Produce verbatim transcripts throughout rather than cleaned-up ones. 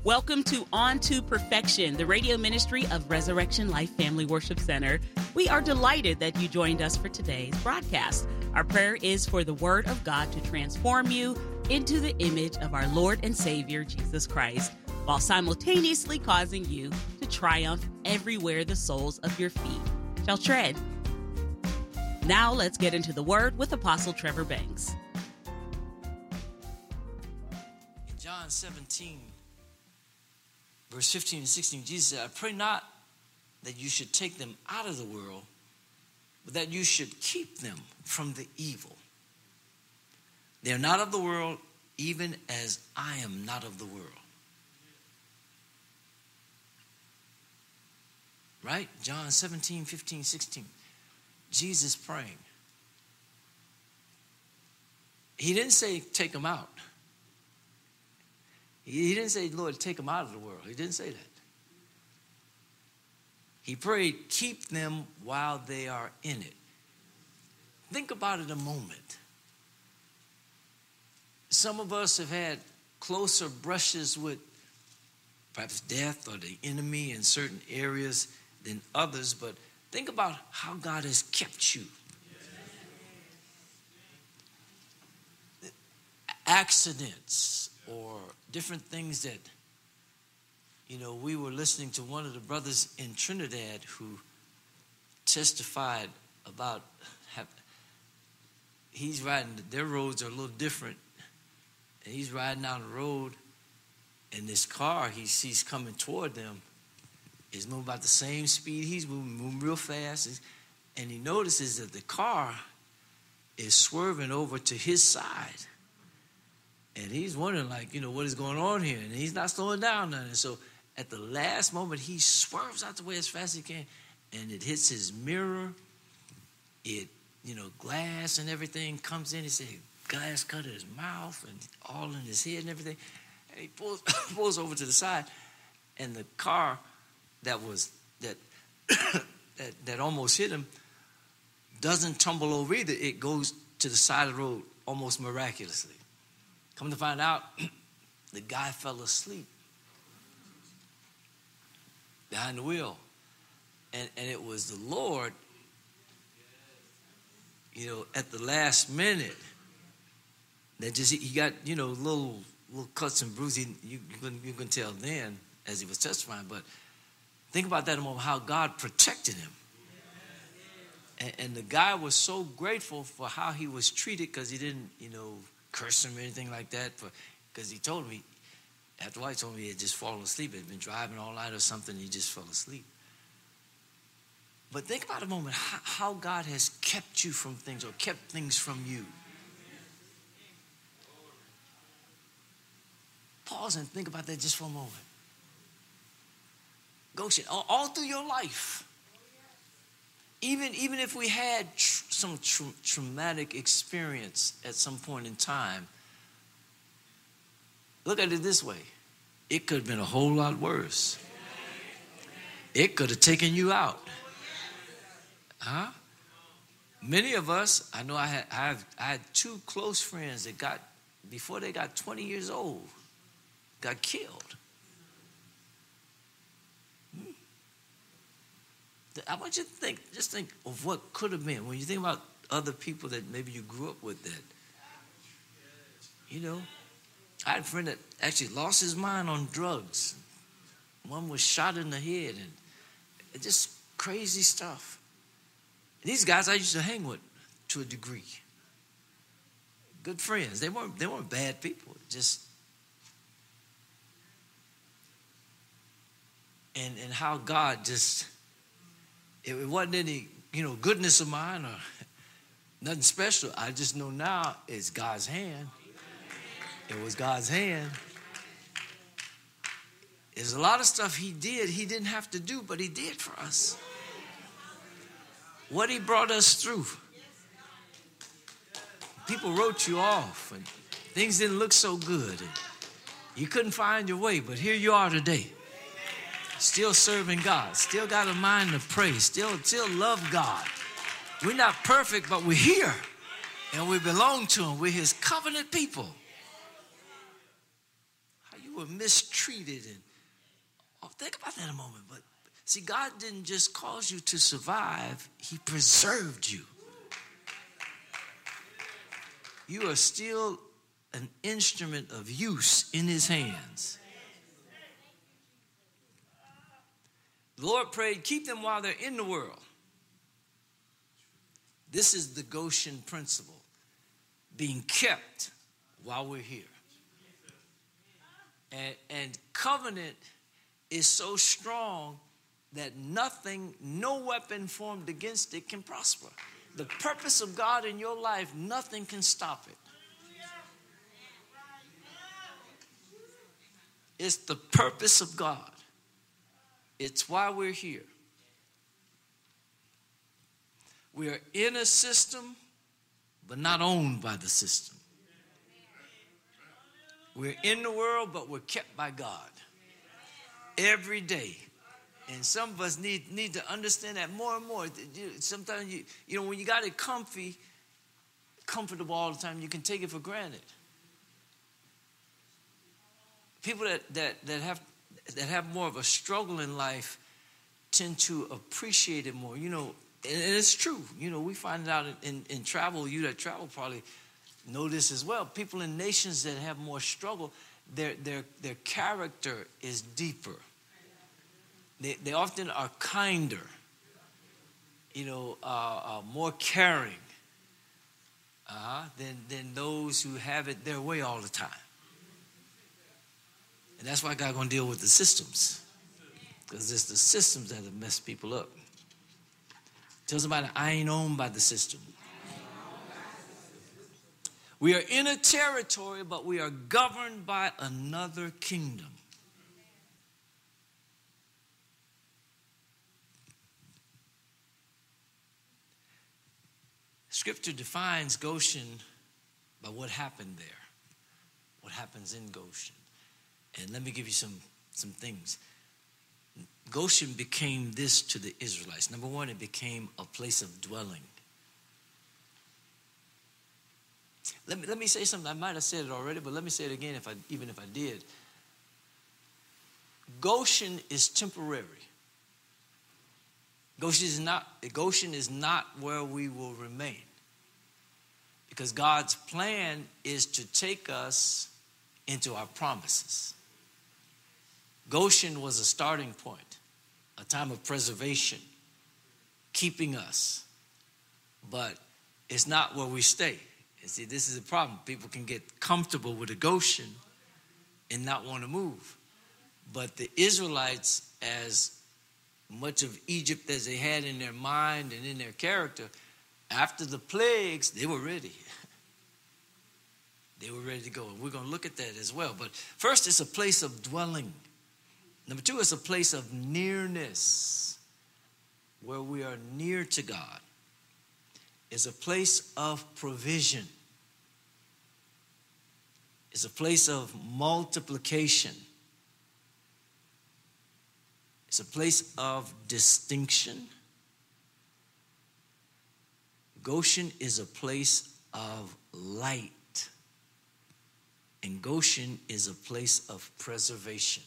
Welcome to On to Perfection, the radio ministry of Resurrection Life Family Worship Center. We are delighted that you joined us for today's broadcast. Our prayer is for the Word of God to transform you into the image of our Lord and Savior, Jesus Christ, while simultaneously causing you to triumph everywhere the soles of your feet shall tread. Now let's get into the Word with Apostle Trevor Banks. In John seventeen, verse fifteen and sixteen, Jesus said, I pray not that you should take them out of the world, but that you should keep them from the evil. They are not of the world, even as I am not of the world. Right? John seventeen, fifteen, sixteen. Jesus praying. He didn't say take them out. He didn't say, Lord, take them out of the world. He didn't say that. He prayed, keep them while they are in it. Think about it a moment. Some of us have had closer brushes with perhaps death or the enemy in certain areas than others, but think about how God has kept you. Accidents or different things that, you know, we were listening to one of the brothers in Trinidad who testified about, have, he's riding, their roads are a little different, and he's riding down the road, and this car he sees coming toward them is moving about the same speed he's moving, moving real fast, and he notices that the car is swerving over to his side. And he's wondering, like, you know, what is going on here? And he's not slowing down none. And so at the last moment, he swerves out the way as fast as he can, and it hits his mirror. It, you know, glass and everything comes in. He said, glass cut in his mouth and all in his head and everything. And he pulls, pulls over to the side, and the car that was, that, that, that almost hit him doesn't tumble over either. It goes to the side of the road almost miraculously. Come to find out, the guy fell asleep behind the wheel. And, and it was the Lord, you know, at the last minute that just, he got, you know, little little cuts and bruises. You, you, can, you can tell then as he was testifying. But think about that a moment, how God protected him. And, and the guy was so grateful for how he was treated because he didn't, you know, curse him or anything like that, because he told me, after a while he told me he had just fallen asleep. He had been driving all night or something, he just fell asleep. But think about a moment, how, how God has kept you from things or kept things from you. Pause and think about that just for a moment. Goshen, all, all through your life, Even, even if we had tr- some tra- traumatic experience at some point in time, look at it this way. It could have been a whole lot worse. It could have taken you out. Huh? Many of us, I know I had, I have, I had two close friends that got, before they got twenty years old, got killed. I want you to think, just think of what could have been. When you think about other people that maybe you grew up with that, you know, I had a friend that actually lost his mind on drugs. One was shot in the head and just crazy stuff. And these guys I used to hang with to a degree. Good friends. They weren't, they weren't bad people. Just, and, and how God just, it wasn't any, you know, goodness of mine or nothing special. I just know now it's God's hand. It was God's hand. There's a lot of stuff he did, he didn't have to do, but he did for us. What he brought us through. People wrote you off and things didn't look so good. And you couldn't find your way, but here you are today. Still serving God, still got a mind to pray, still, still love God. We're not perfect, but we're here and we belong to him. We're his covenant people. How you you were mistreated. And oh, think about that a moment. But see, God didn't just cause you to survive. He preserved you. You are still an instrument of use in his hands. The Lord prayed, keep them while they're in the world. This is the Goshen principle, being kept while we're here. And, and covenant is so strong that nothing, no weapon formed against it can prosper. The purpose of God in your life, nothing can stop it. It's the purpose of God. It's why we're here. We are in a system, but not owned by the system. We're in the world, but we're kept by God every day. And some of us need, need to understand that more and more. Sometimes, you, you know, when you got it comfy, comfortable all the time, you can take it for granted. People that, that, that have that have more of a struggle in life tend to appreciate it more. You know, and it's true. You know, we find it out in, in, in travel. You that travel probably know this as well. People in nations that have more struggle, their their their character is deeper. They they often are kinder. You know, uh, uh, more caring uh, than than those who have it their way all the time. And that's why God's going to deal with the systems. Because it's the systems that have messed people up. Tell somebody, I ain't owned by the system. We are in a territory, but we are governed by another kingdom. Scripture defines Goshen by what happened there. What happens in Goshen. And let me give you some, some things. Goshen became this to the Israelites. Number one, it became a place of dwelling. Let me, let me say something. I might have said it already, but let me say it again, if I, even if I did. Goshen is temporary. Goshen is not, Goshen is not where we will remain. Because God's plan is to take us into our promises. Goshen was a starting point, a time of preservation, keeping us. But it's not where we stay. You see, this is a problem. People can get comfortable with a Goshen and not want to move. But the Israelites, as much of Egypt as they had in their mind and in their character, after the plagues, they were ready. They were ready to go. And we're going to look at that as well. But first, it's a place of dwelling. Number two, it's a place of nearness, where we are near to God. It's a place of provision. It's a place of multiplication. It's a place of distinction. Goshen is a place of light. And Goshen is a place of preservation.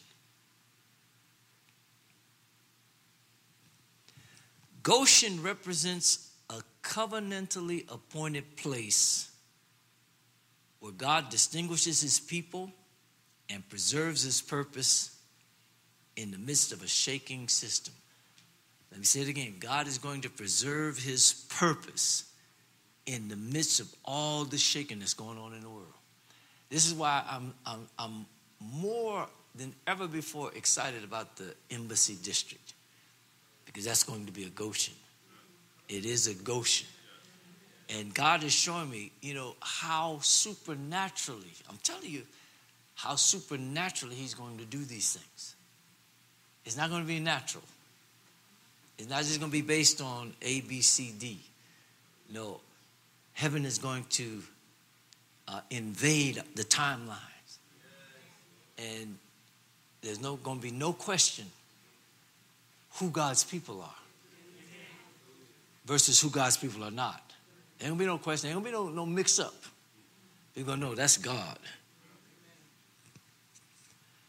Goshen represents a covenantally appointed place where God distinguishes his people and preserves his purpose in the midst of a shaking system. Let me say it again. God is going to preserve his purpose in the midst of all the shaking that's going on in the world. This is why I'm, I'm, I'm more than ever before excited about the Embassy District. Because that's going to be a Goshen. It is a Goshen. And God is showing me, you know, how supernaturally, I'm telling you, how supernaturally he's going to do these things. It's not going to be natural. It's not just going to be based on A, B, C, D. No, heaven is going to uh, invade the timelines. And there's no going to be no question who God's people are versus who God's people are not. There ain't gonna be no question. There ain't gonna be no, no mix up. You're gonna know that's God.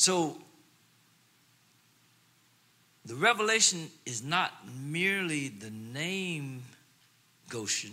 So the revelation is not merely the name Goshen.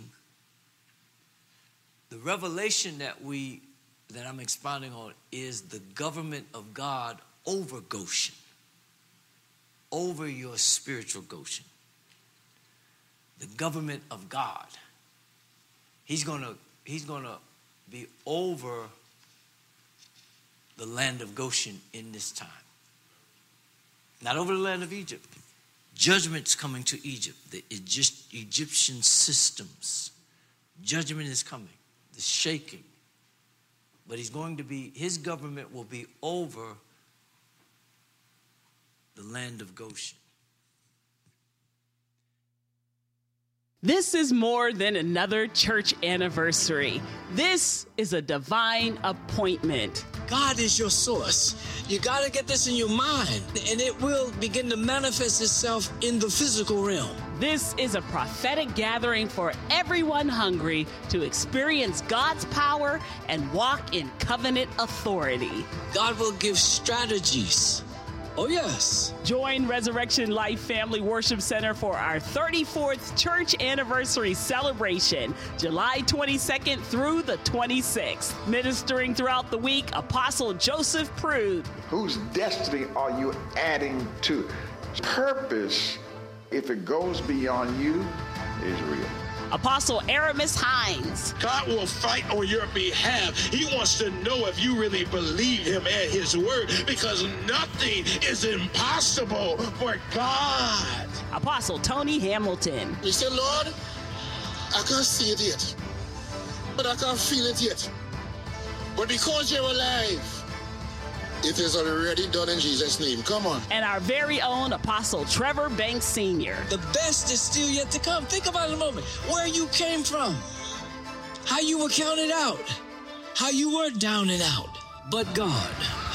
The revelation that we that I'm expounding on is the government of God over Goshen, over your spiritual Goshen. The government of God. He's gonna he's gonna be over the land of Goshen in this time. Not over the land of Egypt. Judgment's coming to Egypt, the Egyptian systems. Judgment is coming, the shaking. But he's going to be, his government will be over the land of Goshen. This is more than another church anniversary. This is a divine appointment. God is your source. You got to get this in your mind, and it will begin to manifest itself in the physical realm. This is a prophetic gathering for everyone hungry to experience God's power and walk in covenant authority. God will give strategies. Oh, yes. Join Resurrection Life Family Worship Center for our thirty-fourth church anniversary celebration, July twenty-second through the twenty-sixth. Ministering throughout the week, Apostle Joseph Prude. Whose destiny are you adding to? Purpose, if it goes beyond you, is real. Apostle Aramis Hines. God will fight on your behalf. He wants to know if you really believe him and his word, because nothing is impossible for God. Apostle Tony Hamilton. You say, Lord, I can't see it yet, but I can't feel it yet. But because you're alive, it is already done in Jesus' name. Come on. And our very own Apostle Trevor Banks Senior The best is still yet to come. Think about it a moment. Where you came from. How you were counted out. How you were down and out. But God.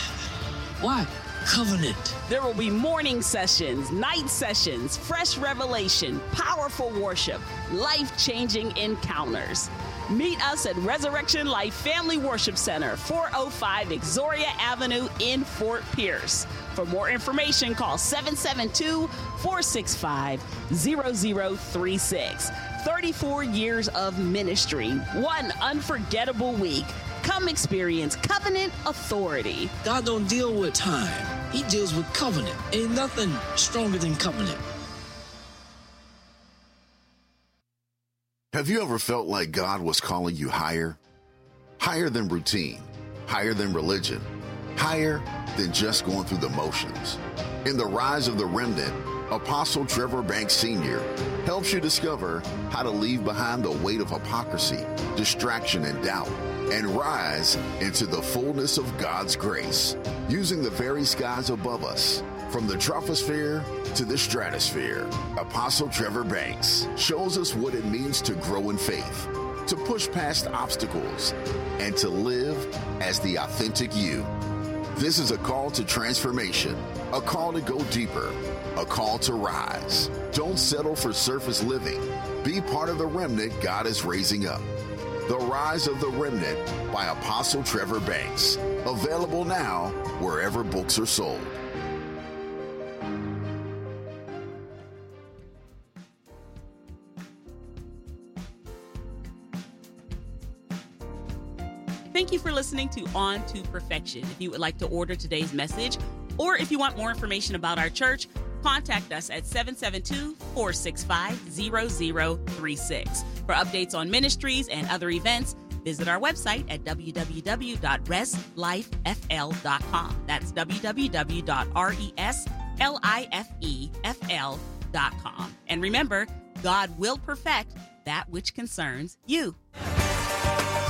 Why? Covenant. There will be morning sessions, night sessions, fresh revelation, powerful worship, life-changing encounters. Meet us at Resurrection Life Family Worship Center, four oh five Exoria Avenue in Fort Pierce. For more information, call seven seven two, four six five, zero zero three six. thirty-four years of ministry, one unforgettable week. Come experience covenant authority. God don't deal with time. He deals with covenant. Ain't nothing stronger than covenant. Have you ever felt like God was calling you higher? Higher than routine, higher than religion, higher than just going through the motions. In The Rise of the Remnant, Apostle Trevor Banks Senior helps you discover how to leave behind the weight of hypocrisy, distraction, and doubt, and rise into the fullness of God's grace, using the very skies above us. From the troposphere to the stratosphere, Apostle Trevor Banks shows us what it means to grow in faith, to push past obstacles, and to live as the authentic you. This is a call to transformation, a call to go deeper, a call to rise. Don't settle for surface living. Be part of the remnant God is raising up. The Rise of the Remnant by Apostle Trevor Banks. Available now wherever books are sold. Thank you for listening to On to Perfection. If you would like to order today's message, or if you want more information about our church, contact us at seven seven two, four six five, zero zero three six. For updates on ministries and other events, visit our website at w w w dot res life f l dot com. That's w w w dot res life f l dot com. And remember, God will perfect that which concerns you.